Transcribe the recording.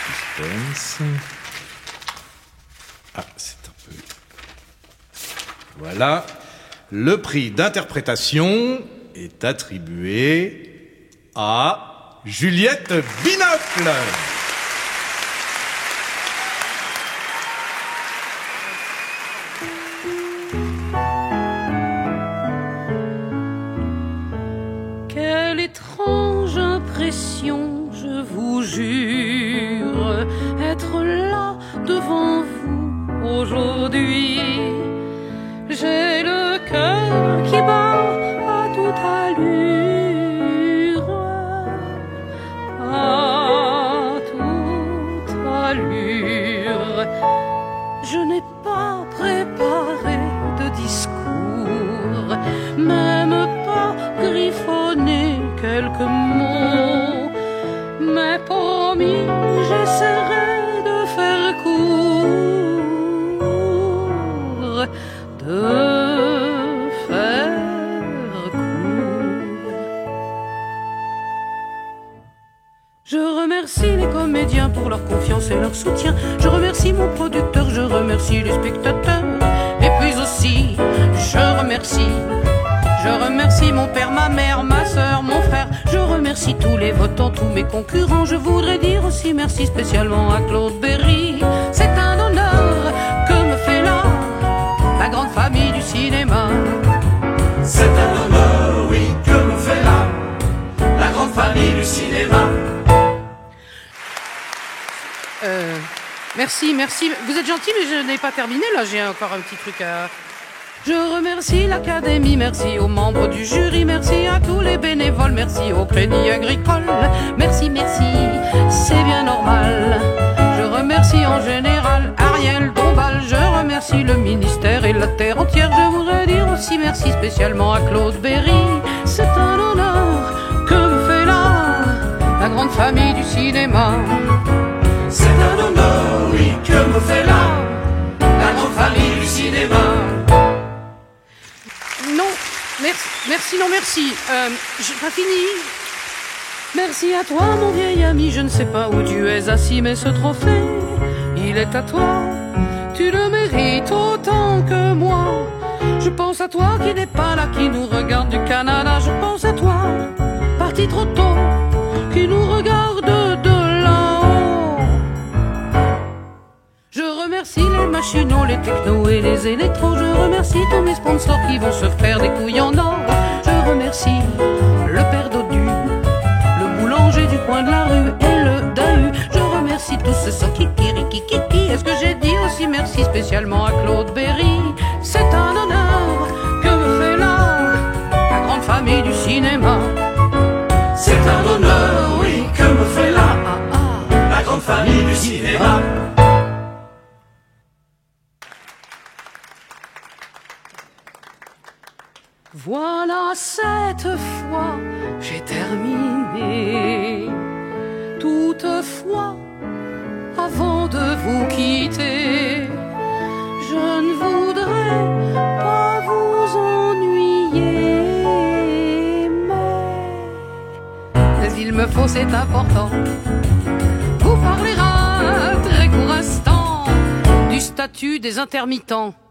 Suspense. Ah, c'est un peu... Voilà. Le prix d'interprétation est attribué à Juliette Binocle. Quelle étrange impression, je vous jure, être là devant vous aujourd'hui. J'ai le cœur qui bat à toute allure, à toute allure. Je n'ai pas préparé de discours, même pas griffonné quelques mots, mais promis, j'essaierai de faire court, de faire court. Je remercie les comédiens pour leur confiance et leur soutien. Je remercie mon producteur, je remercie les spectateurs. Et puis aussi, je remercie mon père, ma mère, ma soeur, mon frère. Je remercie tous les votants, tous mes concurrents. Je voudrais dire aussi merci spécialement à Claude Berry. C'est un honneur que me fait là la grande famille du cinéma. C'est un honneur, oui, que me fait là la grande famille du cinéma. Merci. Vous êtes gentil, mais je n'ai pas terminé. Là, j'ai encore un petit truc à... Je remercie l'Académie, merci aux membres du jury, merci à tous les bénévoles, merci au Crédit Agricole. Merci, c'est bien normal. Je remercie en général Ariel Dombal, je remercie le ministère et la terre entière. Je voudrais dire aussi merci spécialement à Claude Berry. C'est un honneur que me fait là la grande famille du cinéma. C'est un honneur, oui, que me fait là la grande famille du cinéma. Merci. J'ai pas fini. Merci à toi, mon vieil ami. Je ne sais pas où tu es assis, mais ce trophée, il est à toi. Tu le mérites autant que moi. Je pense à toi qui n'est pas là, qui nous regarde du Canada. Je pense à toi, parti trop tôt, qui nous regarde de là-haut. Je remercie les machinaux, les technos et les électros. Je remercie tous mes sponsors qui vont se faire des couilles en or. Je remercie le père Dodu, le boulanger du coin de la rue et le Dahu. Je remercie tous ceux sans kikirikikiki. Est-ce que j'ai dit aussi merci spécialement à Claude Berry? C'est un honneur que me fait là la grande famille du cinéma. C'est un honneur, oui, que me fait là la grande famille du cinéma. Voilà, cette fois, j'ai terminé. Toutefois, avant de vous quitter, je ne voudrais pas vous ennuyer, mais il me faut, c'est important, vous parler un très court instant du statut des intermittents.